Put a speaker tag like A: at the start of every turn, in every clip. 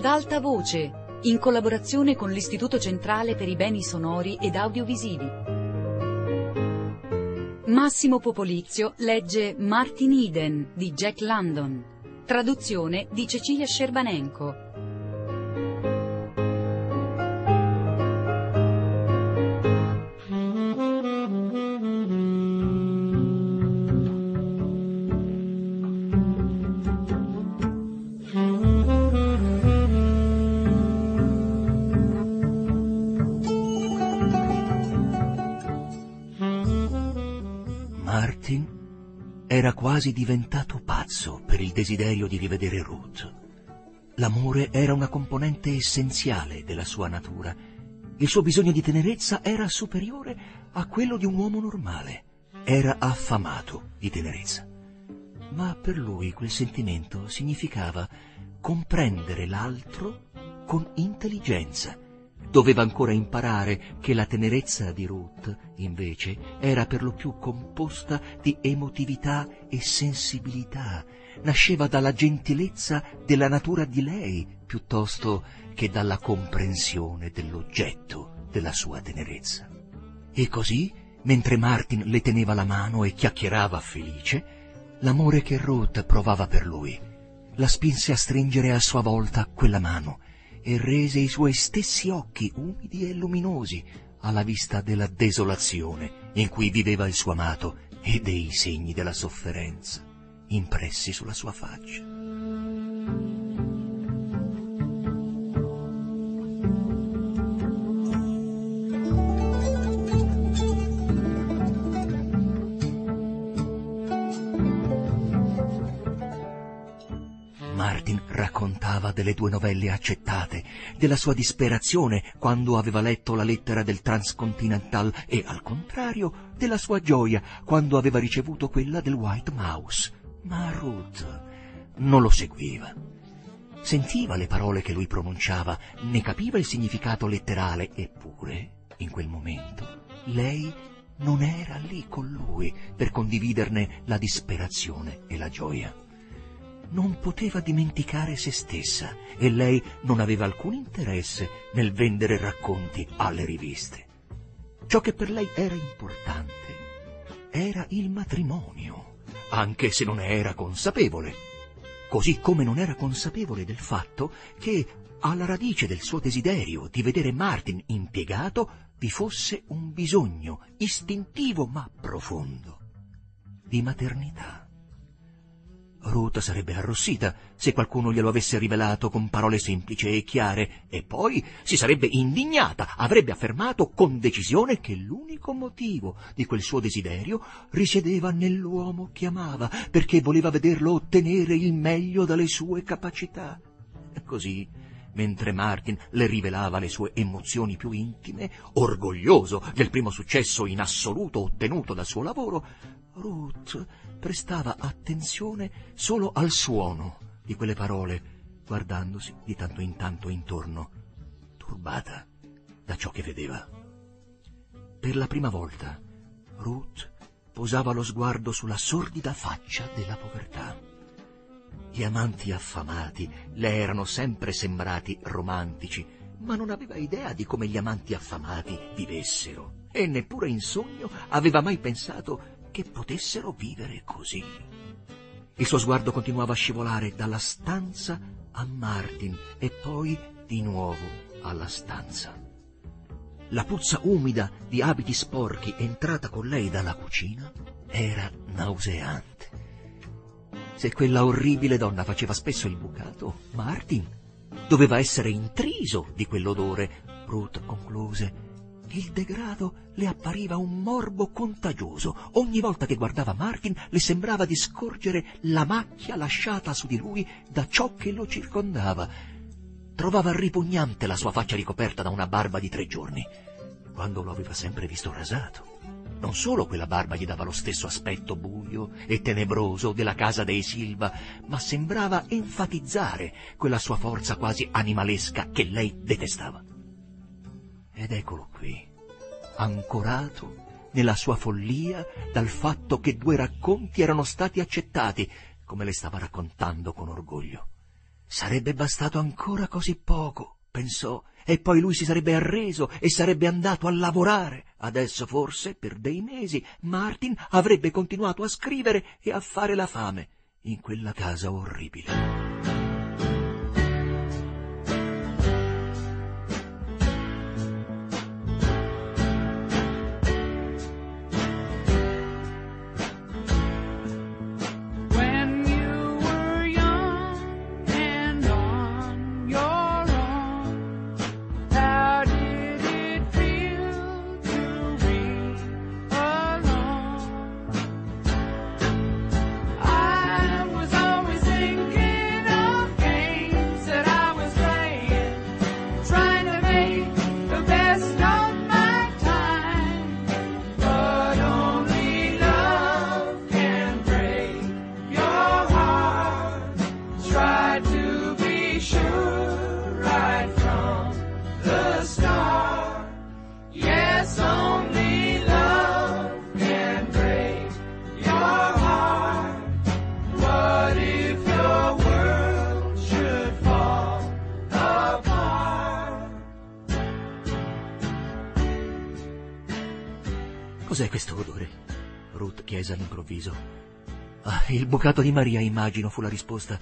A: Ad alta voce, in collaborazione con l'Istituto Centrale per i Beni Sonori ed Audiovisivi. Massimo Popolizio legge Martin Eden di Jack London, traduzione di Cecilia Scerbanenko.
B: Era quasi diventato pazzo per il desiderio di rivedere Ruth. L'amore era una componente essenziale della sua natura. Il suo bisogno di tenerezza era superiore a quello di un uomo normale. Era affamato di tenerezza. Ma per lui quel sentimento significava comprendere l'altro con intelligenza. Doveva ancora imparare che la tenerezza di Ruth, invece, era per lo più composta di emotività e sensibilità. Nasceva dalla gentilezza della natura di lei, piuttosto che dalla comprensione dell'oggetto della sua tenerezza. E così, mentre Martin le teneva la mano e chiacchierava felice, l'amore che Ruth provava per lui la spinse a stringere a sua volta quella mano e rese i suoi stessi occhi umidi e luminosi alla vista della desolazione in cui viveva il suo amato e dei segni della sofferenza impressi sulla sua faccia. Martin raccontava delle 2 novelle accettate, della sua disperazione quando aveva letto la lettera del Transcontinental e, al contrario, della sua gioia quando aveva ricevuto quella del White Mouse. Ma Ruth non lo seguiva. Sentiva le parole che lui pronunciava, ne capiva il significato letterale, eppure, in quel momento, lei non era lì con lui per condividerne la disperazione e la gioia. Non poteva dimenticare se stessa e lei non aveva alcun interesse nel vendere racconti alle riviste. Ciò che per lei era importante era il matrimonio, anche se non ne era consapevole, così come non era consapevole del fatto che alla radice del suo desiderio di vedere Martin impiegato vi fosse un bisogno istintivo ma profondo di maternità. Ruth sarebbe arrossita se qualcuno glielo avesse rivelato con parole semplici e chiare, e poi si sarebbe indignata, avrebbe affermato con decisione che l'unico motivo di quel suo desiderio risiedeva nell'uomo che amava, perché voleva vederlo ottenere il meglio dalle sue capacità. E così, mentre Martin le rivelava le sue emozioni più intime, orgoglioso del primo successo in assoluto ottenuto dal suo lavoro, Ruth prestava attenzione solo al suono di quelle parole, guardandosi di tanto in tanto intorno, turbata da ciò che vedeva. Per la prima volta, Ruth posava lo sguardo sulla sordida faccia della povertà. Gli amanti affamati le erano sempre sembrati romantici, ma non aveva idea di come gli amanti affamati vivessero, e neppure in sogno aveva mai pensato che potessero vivere così. Il suo sguardo continuava a scivolare dalla stanza a Martin e poi di nuovo alla stanza. La puzza umida di abiti sporchi entrata con lei dalla cucina era nauseante. Se quella orribile donna faceva spesso il bucato, Martin doveva essere intriso di quell'odore. Ruth concluse: il degrado le appariva un morbo contagioso. Ogni volta che guardava Martin le sembrava di scorgere la macchia lasciata su di lui da ciò che lo circondava. Trovava ripugnante la sua faccia ricoperta da una barba di 3 giorni, quando lo aveva sempre visto rasato. Non solo quella barba gli dava lo stesso aspetto buio e tenebroso della casa dei Silva, ma sembrava enfatizzare quella sua forza quasi animalesca che lei detestava. Ed eccolo qui, ancorato nella sua follia dal fatto che 2 racconti erano stati accettati, come le stava raccontando con orgoglio. Sarebbe bastato ancora così poco, pensò, e poi lui si sarebbe arreso e sarebbe andato a lavorare. Adesso forse, per dei mesi, Martin avrebbe continuato a scrivere e a fare la fame in quella casa orribile. Cos'è questo odore? Ruth chiese all'improvviso. Ah, il bucato di Maria, immagino, fu la risposta.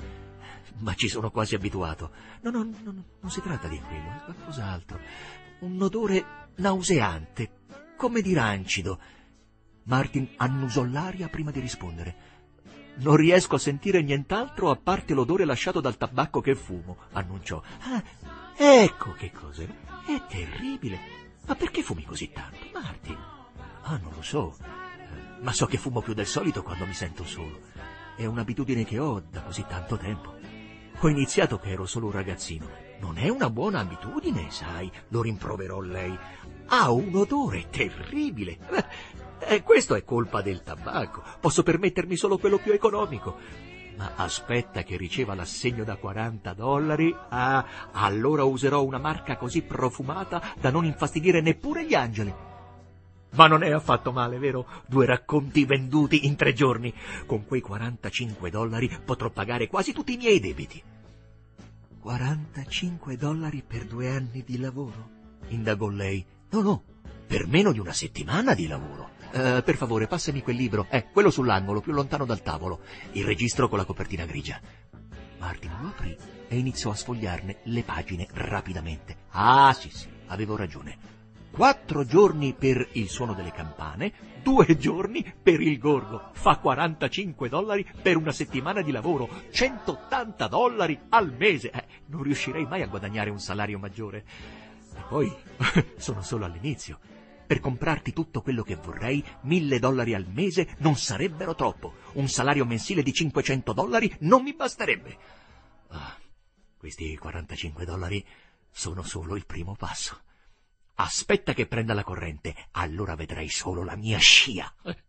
B: Ma ci sono quasi abituato. No, non si tratta di quello, è qualcos'altro. Un odore nauseante, come di rancido. Martin annusò l'aria prima di rispondere. Non riesco a sentire nient'altro a parte l'odore lasciato dal tabacco che fumo, annunciò. Ah, ecco che cos'è. È terribile. Ma perché fumi così tanto, Martin? Ah, non lo so, ma so che fumo più del solito quando mi sento solo. È un'abitudine che ho da così tanto tempo. Ho iniziato che ero solo un ragazzino. Non è una buona abitudine, sai, lo rimproverò lei. Ha un odore terribile. Questo è colpa del tabacco. Posso permettermi solo quello più economico. Ma aspetta che riceva l'assegno da $40. Ah, allora userò una marca così profumata da non infastidire neppure gli angeli. Ma non è affatto male, vero? 2 racconti venduti in 3 giorni. Con quei $45 potrò pagare quasi tutti i miei debiti. $45 per 2 anni di lavoro? Indagò lei. No, per meno di una settimana di lavoro. Per favore, passami quel libro. Quello sull'angolo, più lontano dal tavolo. Il registro con la copertina grigia. Martin lo aprì e iniziò a sfogliarne le pagine rapidamente. Ah, sì, avevo ragione. 4 giorni per il suono delle campane, 2 giorni per il gorgo. Fa $45 per una settimana di lavoro, $180 al mese. Non riuscirei mai a guadagnare un salario maggiore. E poi sono solo all'inizio. Per comprarti tutto quello che vorrei, $1.000 al mese non sarebbero troppo. Un salario mensile di $500 non mi basterebbe. Questi $45 sono solo il primo passo. Aspetta che prenda la corrente, allora vedrai solo la mia scia.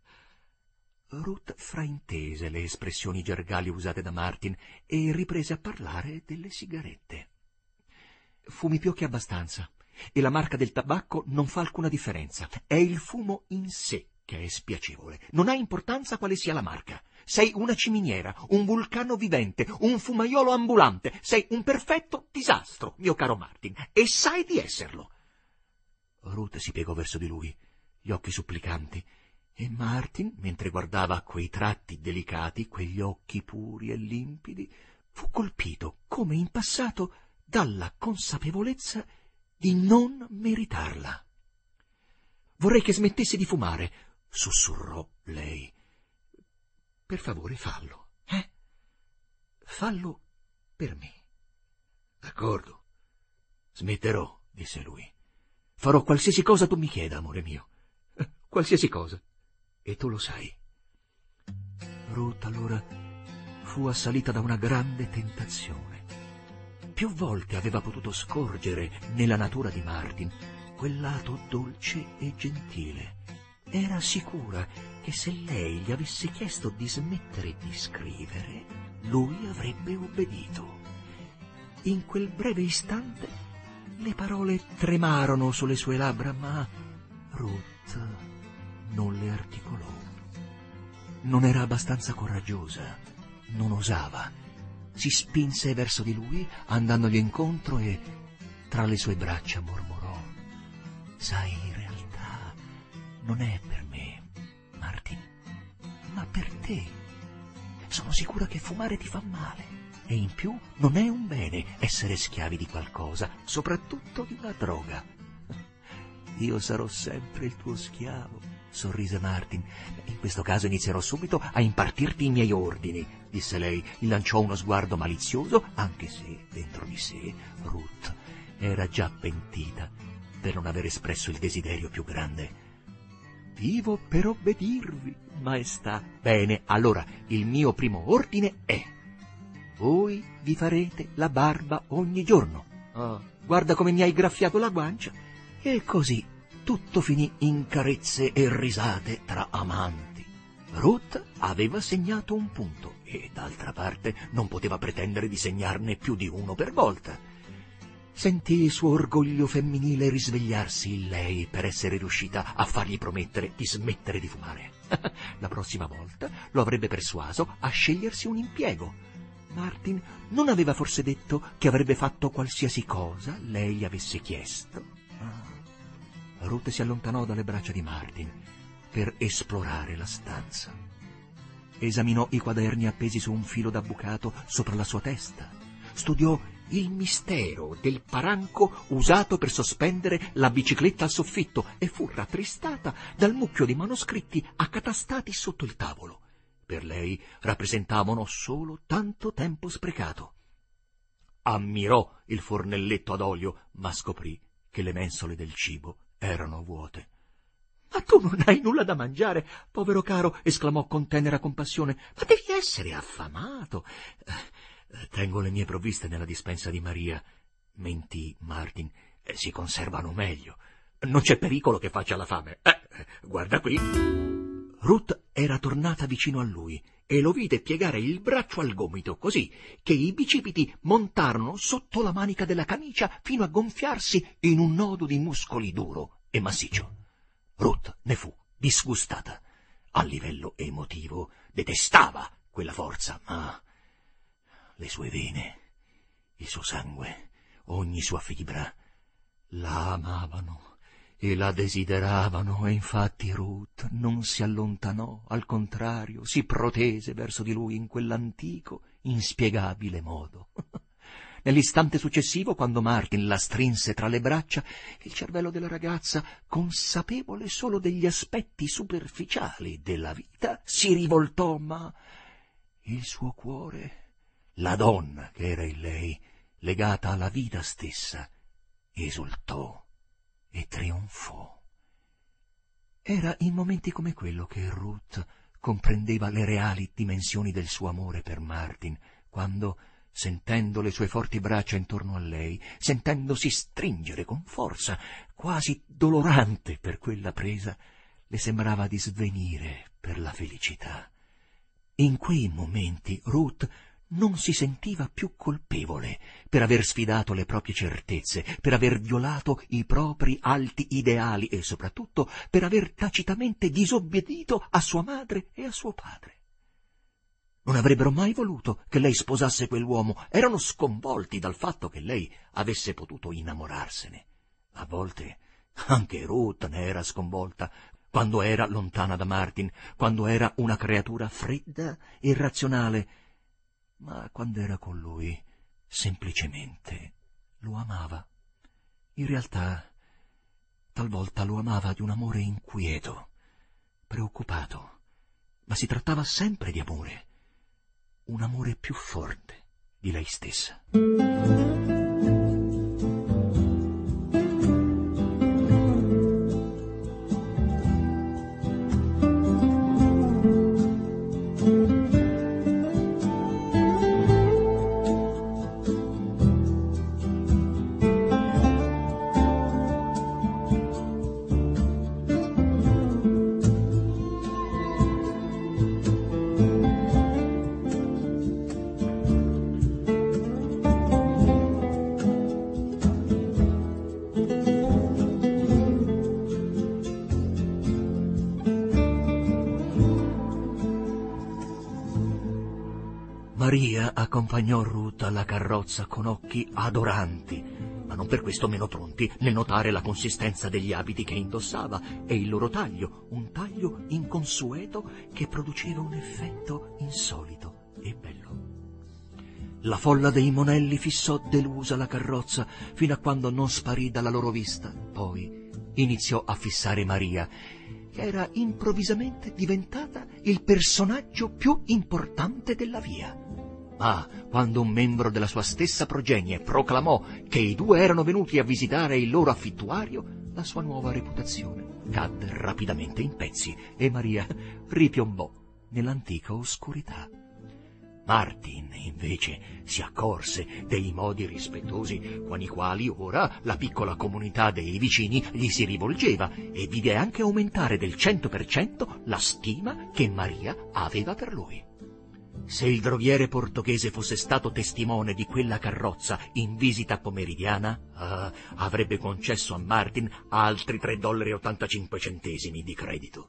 B: Ruth fraintese le espressioni gergali usate da Martin e riprese a parlare delle sigarette. Fumi più che abbastanza, e la marca del tabacco non fa alcuna differenza. È il fumo in sé che è spiacevole. Non ha importanza quale sia la marca. Sei una ciminiera, un vulcano vivente, un fumaiolo ambulante. Sei un perfetto disastro, mio caro Martin, e sai di esserlo. Ruth si piegò verso di lui, gli occhi supplicanti, e Martin, mentre guardava quei tratti delicati, quegli occhi puri e limpidi, fu colpito, come in passato, dalla consapevolezza di non meritarla. «Vorrei che smettesse di fumare», sussurrò lei. «Per favore, fallo, Fallo per me». «D'accordo, smetterò», disse lui. «Farò qualsiasi cosa tu mi chieda, amore mio. Qualsiasi cosa. E tu lo sai». Ruth allora fu assalita da una grande tentazione. Più volte aveva potuto scorgere nella natura di Martin quel lato dolce e gentile. Era sicura che se lei gli avesse chiesto di smettere di scrivere, lui avrebbe obbedito. In quel breve istante le parole tremarono sulle sue labbra, ma Ruth non le articolò. Non era abbastanza coraggiosa, non osava. si spinse verso di lui, andandogli incontro, e tra le sue braccia mormorò: «Sai, in realtà non è per me, Martin, ma per te. Sono sicura che fumare ti fa male, e in più non è un bene essere schiavi di qualcosa, soprattutto di una droga». «Io sarò sempre il tuo schiavo», sorrise Martin. «In questo caso inizierò subito a impartirti i miei ordini», disse lei. Gli lanciò uno sguardo malizioso, anche se dentro di sé Ruth era già pentita per non aver espresso il desiderio più grande. «Vivo per obbedirvi, maestà». «Bene, allora il mio primo ordine è: voi vi farete la barba ogni giorno». «Oh, guarda come mi hai graffiato la guancia». E così tutto finì in carezze e risate tra amanti. Ruth aveva segnato un punto e, d'altra parte, non poteva pretendere di segnarne più di uno per volta. Sentì il suo orgoglio femminile risvegliarsi in lei per essere riuscita a fargli promettere di smettere di fumare. La prossima volta lo avrebbe persuaso a scegliersi un impiego. Martin non aveva forse detto che avrebbe fatto qualsiasi cosa lei gli avesse chiesto? Ruth si allontanò dalle braccia di Martin per esplorare la stanza. Esaminò i quaderni appesi su un filo da bucato sopra la sua testa. Studiò il mistero del paranco usato per sospendere la bicicletta al soffitto e fu rattristata dal mucchio di manoscritti accatastati sotto il tavolo. Per lei rappresentavano solo tanto tempo sprecato. Ammirò il fornelletto ad olio, ma scoprì che le mensole del cibo erano vuote. «Ma tu non hai nulla da mangiare, povero caro!» esclamò con tenera compassione. «Ma devi essere affamato!» «Tengo le mie provviste nella dispensa di Maria», mentì Martin. «Si conservano meglio. Non c'è pericolo che faccia la fame. Guarda qui». Ruth era tornata vicino a lui e lo vide piegare il braccio al gomito, così che i bicipiti montarono sotto la manica della camicia fino a gonfiarsi in un nodo di muscoli duro e massiccio. Ruth ne fu disgustata. A livello emotivo detestava quella forza, ma le sue vene, il suo sangue, ogni sua fibra la amavano e la desideravano, e infatti Ruth non si allontanò, al contrario, si protese verso di lui in quell'antico, inspiegabile modo. Nell'istante successivo, quando Martin la strinse tra le braccia, il cervello della ragazza, consapevole solo degli aspetti superficiali della vita, si rivoltò, ma il suo cuore, la donna che era in lei, legata alla vita stessa, esultò e trionfò. Era in momenti come quello che Ruth comprendeva le reali dimensioni del suo amore per Martin, quando, sentendo le sue forti braccia intorno a lei, sentendosi stringere con forza, quasi dolorante per quella presa, le sembrava di svenire per la felicità. In quei momenti Ruth non si sentiva più colpevole per aver sfidato le proprie certezze, per aver violato i propri alti ideali e soprattutto per aver tacitamente disobbedito a sua madre e a suo padre. Non avrebbero mai voluto che lei sposasse quell'uomo, erano sconvolti dal fatto che lei avesse potuto innamorarsene. A volte anche Ruth ne era sconvolta, quando era lontana da Martin, quando era una creatura fredda e irrazionale, ma quando era con lui semplicemente lo amava. In realtà talvolta lo amava di un amore inquieto, preoccupato, ma si trattava sempre di amore, un amore più forte di lei stessa. Maria accompagnò Ruth alla carrozza con occhi adoranti, ma non per questo meno pronti nel notare la consistenza degli abiti che indossava e il loro taglio, un taglio inconsueto che produceva un effetto insolito e bello. La folla dei monelli fissò delusa la carrozza fino a quando non sparì dalla loro vista. Poi iniziò a fissare Maria, che era improvvisamente diventata il personaggio più importante della via. Ma quando un membro della sua stessa progenie proclamò che i due erano venuti a visitare il loro affittuario, la sua nuova reputazione cadde rapidamente in pezzi e Maria ripiombò nell'antica oscurità. Martin, invece, si accorse dei modi rispettosi con i quali ora la piccola comunità dei vicini gli si rivolgeva e vide anche aumentare del 100% la stima che Maria aveva per lui. Se il droghiere portoghese fosse stato testimone di quella carrozza in visita pomeridiana, avrebbe concesso a Martin altri $3,85 di credito.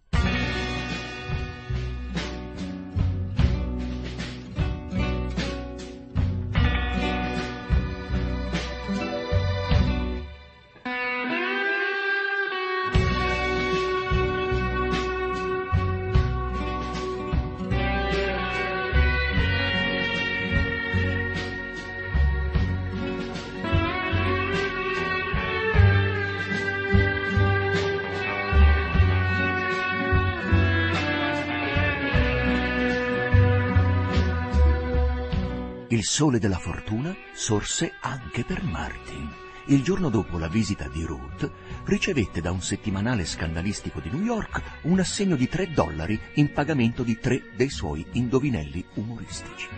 B: Il sole della fortuna sorse anche per Martin. Il giorno dopo la visita di Ruth, ricevette da un settimanale scandalistico di New York un assegno di $3 in pagamento di 3 dei suoi indovinelli umoristici.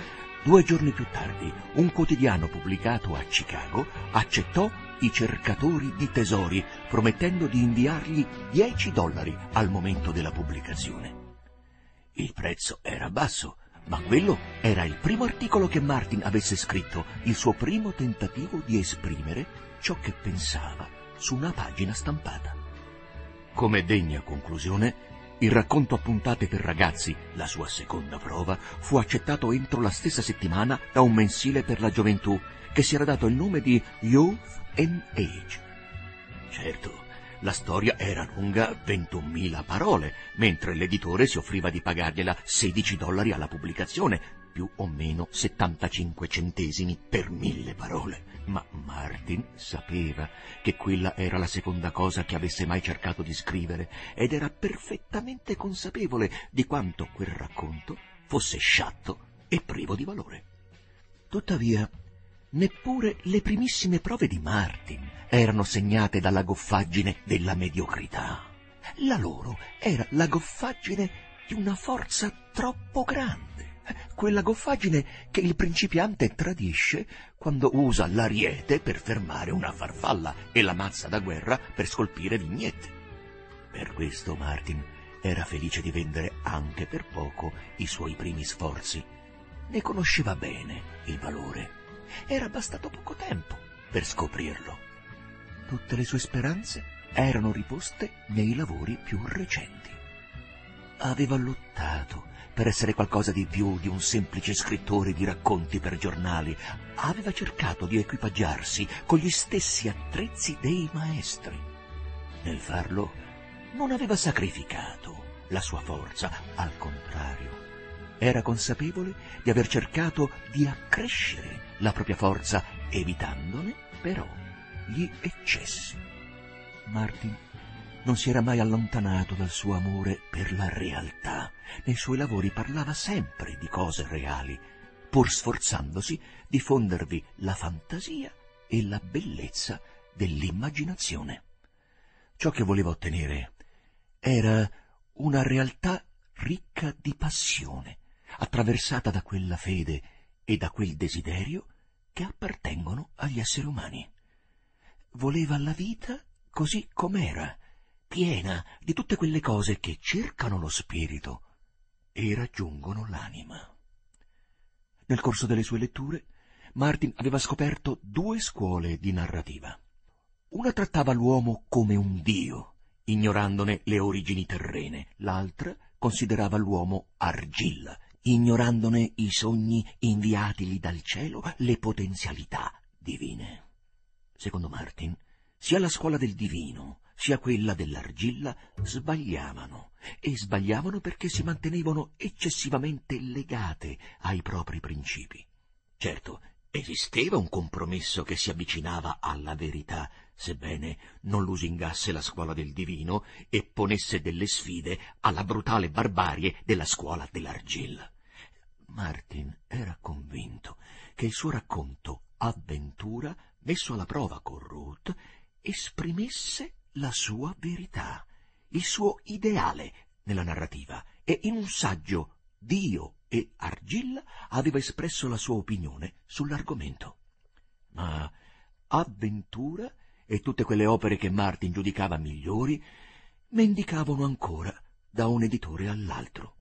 B: 2 giorni più tardi, un quotidiano pubblicato a Chicago accettò i cercatori di tesori, promettendo di inviargli $10 al momento della pubblicazione. Il prezzo era basso, ma quello era il primo articolo che Martin avesse scritto, il suo primo tentativo di esprimere ciò che pensava su una pagina stampata. Come degna conclusione, il racconto a puntate per ragazzi, la sua seconda prova, fu accettato entro la stessa settimana da un mensile per la gioventù, che si era dato il nome di Youth and Age. Certo, la storia era lunga 21.000 parole, mentre l'editore si offriva di pagargliela $16 alla pubblicazione, più o meno 75 centesimi per 1.000 parole. Ma Martin sapeva che quella era la seconda cosa che avesse mai cercato di scrivere ed era perfettamente consapevole di quanto quel racconto fosse sciatto e privo di valore. Tuttavia, neppure le primissime prove di Martin erano segnate dalla goffaggine della mediocrità. La loro era la goffaggine di una forza troppo grande, quella goffaggine che il principiante tradisce quando usa l'ariete per fermare una farfalla e la mazza da guerra per scolpire vignette. Per questo Martin era felice di vendere anche per poco i suoi primi sforzi. Ne conosceva bene il valore. Era bastato poco tempo per scoprirlo. Tutte le sue speranze erano riposte nei lavori più recenti. Aveva lottato per essere qualcosa di più di un semplice scrittore di racconti per giornali. Aveva cercato di equipaggiarsi con gli stessi attrezzi dei maestri. Nel farlo non aveva sacrificato la sua forza, al contrario. Era consapevole di aver cercato di accrescere la propria forza, evitandone però gli eccessi. Martin non si era mai allontanato dal suo amore per la realtà. Nei suoi lavori parlava sempre di cose reali, pur sforzandosi di fondervi la fantasia e la bellezza dell'immaginazione. Ciò che voleva ottenere era una realtà ricca di passione, attraversata da quella fede e da quel desiderio che appartengono agli esseri umani. Voleva la vita così com'era, piena di tutte quelle cose che cercano lo spirito e raggiungono l'anima. Nel corso delle sue letture, Martin aveva scoperto 2 scuole di narrativa. Una trattava l'uomo come un dio, ignorandone le origini terrene, l'altra considerava l'uomo argilla, ignorandone i sogni inviatigli dal cielo, le potenzialità divine. Secondo Martin, sia la scuola del divino sia quella dell'argilla sbagliavano, e sbagliavano perché si mantenevano eccessivamente legate ai propri principi. Certo, esisteva un compromesso che si avvicinava alla verità, sebbene non lusingasse la scuola del divino e ponesse delle sfide alla brutale barbarie della scuola dell'argilla. Martin era convinto che il suo racconto Avventura, messo alla prova con Ruth, esprimesse la sua verità, il suo ideale nella narrativa, e in un saggio Dio e Argilla aveva espresso la sua opinione sull'argomento. Ma Avventura e tutte quelle opere che Martin giudicava migliori mendicavano ancora da un editore all'altro.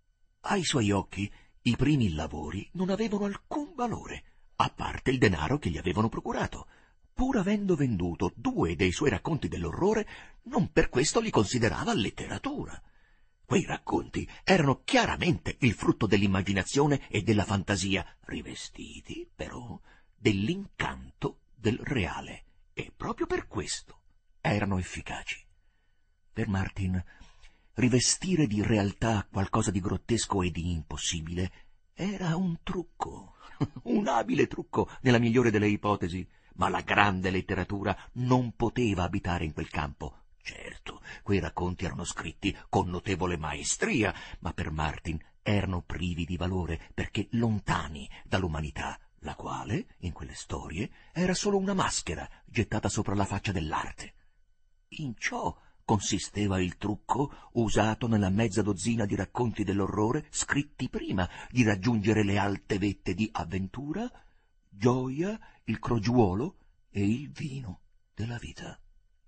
B: Ai suoi occhi i primi lavori non avevano alcun valore, a parte il denaro che gli avevano procurato. Pur avendo venduto 2 dei suoi racconti dell'orrore, non per questo li considerava letteratura. Quei racconti erano chiaramente il frutto dell'immaginazione e della fantasia, rivestiti, però, dell'incanto del reale, e proprio per questo erano efficaci. Per Martin, rivestire di realtà qualcosa di grottesco e di impossibile era un trucco, un abile trucco nella migliore delle ipotesi, ma la grande letteratura non poteva abitare in quel campo. Certo, quei racconti erano scritti con notevole maestria, ma per Martin erano privi di valore perché lontani dall'umanità, la quale, in quelle storie, era solo una maschera gettata sopra la faccia dell'arte. In ciò consisteva il trucco usato nella mezza dozzina di racconti dell'orrore scritti prima di raggiungere le alte vette di Avventura, Gioia, il crogiuolo e il vino della vita.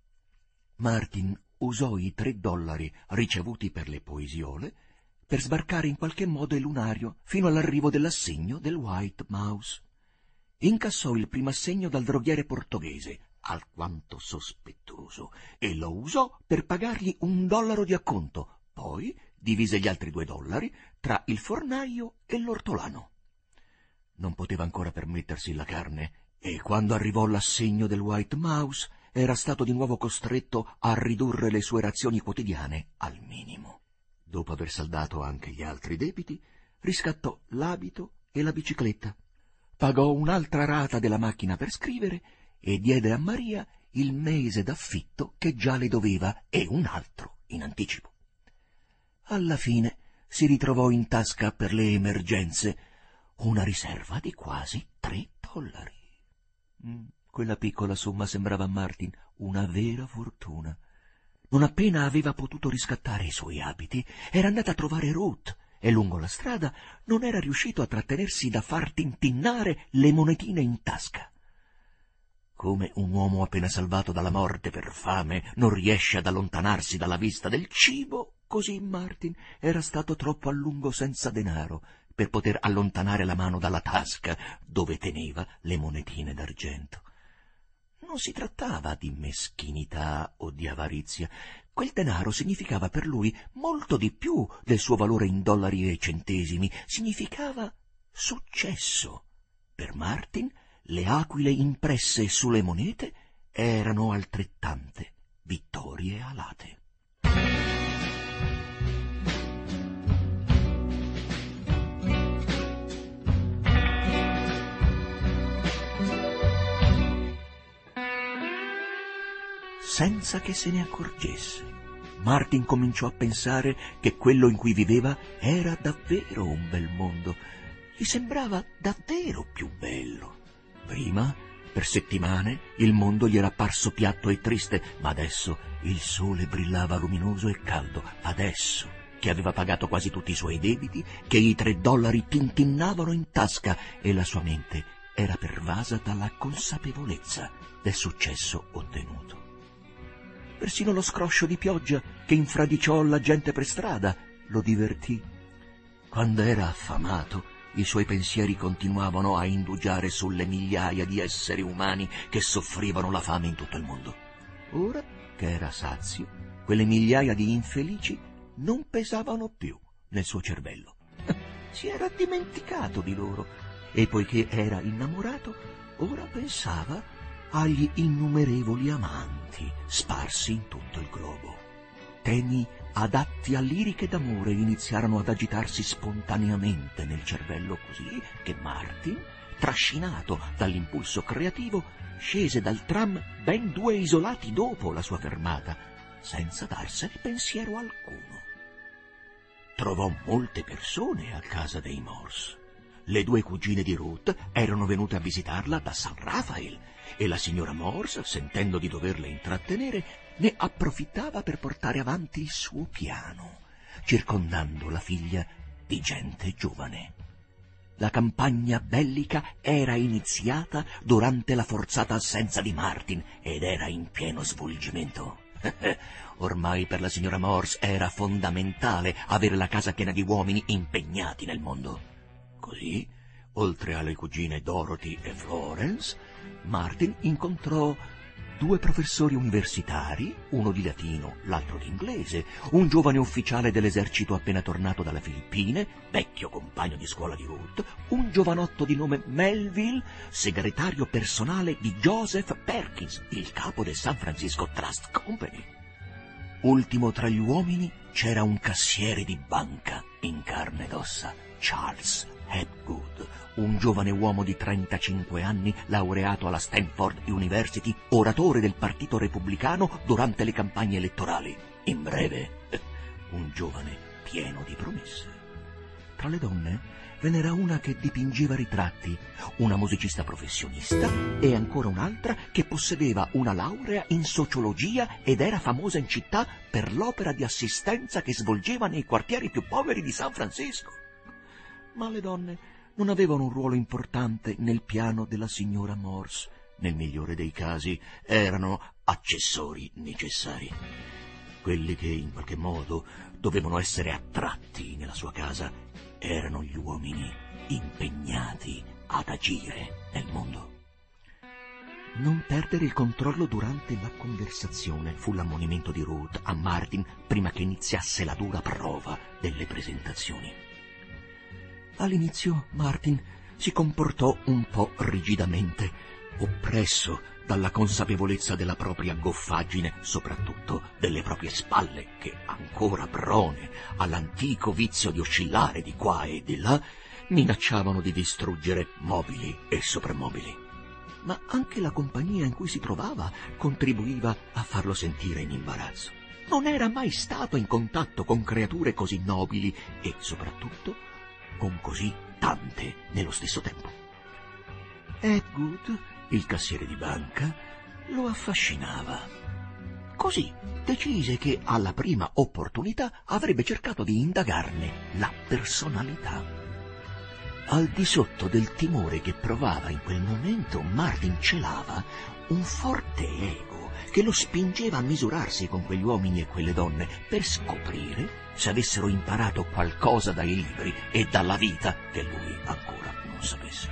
B: Martin usò i $3 ricevuti per le poesiole per sbarcare in qualche modo il lunario fino all'arrivo dell'assegno del White Mouse. Incassò il primo assegno dal droghiere portoghese, alquanto sospettoso, e lo usò per pagargli $1 di acconto, poi divise gli altri $2 tra il fornaio e l'ortolano. Non poteva ancora permettersi la carne, e quando arrivò l'assegno del White Mouse era stato di nuovo costretto a ridurre le sue razioni quotidiane al minimo. Dopo aver saldato anche gli altri debiti, riscattò l'abito e la bicicletta, pagò un'altra rata della macchina per scrivere e diede a Maria il mese d'affitto che già le doveva e un altro in anticipo. Alla fine si ritrovò in tasca per le emergenze una riserva di quasi $3. Quella piccola somma sembrava a Martin una vera fortuna. Non appena aveva potuto riscattare i suoi abiti, era andata a trovare Ruth e lungo la strada non era riuscito a trattenersi da far tintinnare le monetine in tasca. Come un uomo appena salvato dalla morte per fame non riesce ad allontanarsi dalla vista del cibo, così Martin era stato troppo a lungo senza denaro per poter allontanare la mano dalla tasca dove teneva le monetine d'argento. Non si trattava di meschinità o di avarizia. Quel denaro significava per lui molto di più del suo valore in dollari e centesimi. Significava successo. Per Martin le aquile impresse sulle monete erano altrettante vittorie alate. Senza che se ne accorgesse, Martin cominciò a pensare che quello in cui viveva era davvero un bel mondo. Gli sembrava davvero più bello. Prima, per settimane, il mondo gli era apparso piatto e triste, ma adesso il sole brillava luminoso e caldo. Adesso, che aveva pagato quasi tutti i suoi debiti, che i $3 tintinnavano in tasca e la sua mente era pervasa dalla consapevolezza del successo ottenuto. Persino lo scroscio di pioggia che infradiciò la gente per strada lo divertì. Quando era affamato, i suoi pensieri continuavano a indugiare sulle migliaia di esseri umani che soffrivano la fame in tutto il mondo. Ora che era sazio, quelle migliaia di infelici non pesavano più nel suo cervello. si era dimenticato di loro e poiché era innamorato, ora pensava agli innumerevoli amanti sparsi in tutto il globo. Temi adatti a liriche d'amore iniziarono ad agitarsi spontaneamente nel cervello, così che Martin, trascinato dall'impulso creativo, scese dal tram ben 2 isolati dopo la sua fermata, senza darsene pensiero alcuno. Trovò molte persone a casa dei Morse. Le 2 cugine di Ruth erano venute a visitarla da San Rafael e la signora Morse, sentendo di doverle intrattenere, ne approfittava per portare avanti il suo piano, circondando la figlia di gente giovane. La campagna bellica era iniziata durante la forzata assenza di Martin ed era in pieno svolgimento. Ormai per la signora Morse era fondamentale avere la casa piena di uomini impegnati nel mondo. Così, oltre alle cugine Dorothy e Florence, Martin incontrò 2 professori universitari, uno di latino, l'altro di inglese, un giovane ufficiale dell'esercito appena tornato dalle Filippine, vecchio compagno di scuola di Ruth, un giovanotto di nome Melville, segretario personale di Joseph Perkins, il capo del San Francisco Trust Company. Ultimo tra gli uomini c'era un cassiere di banca in carne ed ossa, Charles Hapgood, un giovane uomo di 35 anni, laureato alla Stanford University, oratore del Partito Repubblicano durante le campagne elettorali. In breve, un giovane pieno di promesse. Tra le donne ve n'era una che dipingeva ritratti, una musicista professionista e ancora un'altra che possedeva una laurea in sociologia ed era famosa in città per l'opera di assistenza che svolgeva nei quartieri più poveri di San Francisco. Ma le donne non avevano un ruolo importante nel piano della signora Morse. Nel migliore dei casi erano accessori necessari. Quelli che in qualche modo dovevano essere attratti nella sua casa erano gli uomini impegnati ad agire nel mondo. Non perdere il controllo durante la conversazione fu l'ammonimento di Ruth a Martin prima che iniziasse la dura prova delle presentazioni. All'inizio Martin si comportò un po' rigidamente, oppresso dalla consapevolezza della propria goffaggine, soprattutto delle proprie spalle, che, ancora prone all'antico vizio di oscillare di qua e di là, minacciavano di distruggere mobili e soprammobili. Ma anche la compagnia in cui si trovava contribuiva a farlo sentire in imbarazzo. Non era mai stato in contatto con creature così nobili e, soprattutto, con così tante nello stesso tempo. Hapgood, il cassiere di banca, lo affascinava. Così decise che alla prima opportunità avrebbe cercato di indagarne la personalità. Al di sotto del timore che provava in quel momento, Martin celava un forte ego che lo spingeva a misurarsi con quegli uomini e quelle donne per scoprire se avessero imparato qualcosa dai libri e dalla vita che lui ancora non sapesse.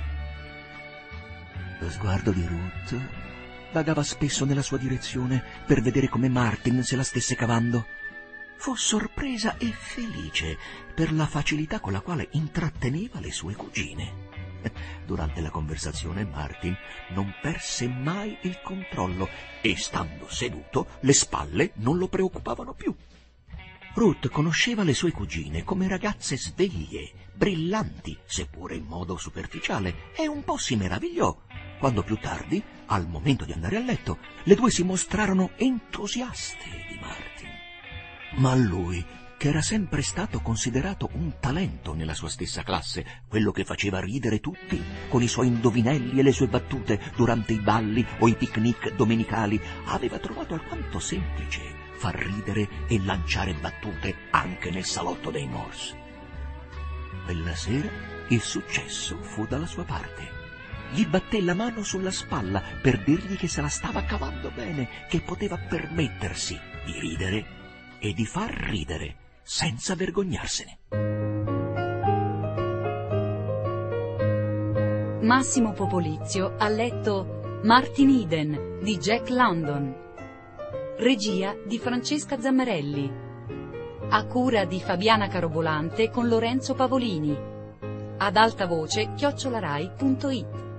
B: Lo sguardo di Ruth vagava spesso nella sua direzione per vedere come Martin se la stesse cavando. Fu sorpresa e felice per la facilità con la quale intratteneva le sue cugine. Durante la conversazione Martin non perse mai il controllo e, stando seduto, le spalle non lo preoccupavano più. Ruth conosceva le sue cugine come ragazze sveglie, brillanti, seppure in modo superficiale, e un po' si meravigliò quando più tardi, al momento di andare a letto, le 2 si mostrarono entusiaste di Martin. Ma lui, che era sempre stato considerato un talento nella sua stessa classe, quello che faceva ridere tutti con i suoi indovinelli e le sue battute durante i balli o i picnic domenicali, aveva trovato alquanto semplice far ridere e lanciare battute anche nel salotto dei Morse. Quella sera il successo fu dalla sua parte. Gli batté la mano sulla spalla per dirgli che se la stava cavando bene, che poteva permettersi di ridere e di far ridere senza vergognarsene.
A: Massimo Popolizio ha letto Martin Eden di Jack London. Regia di Francesca Zammarelli. A cura di Fabiana Carobolante con Lorenzo Pavolini. ad altavoce @rai.it.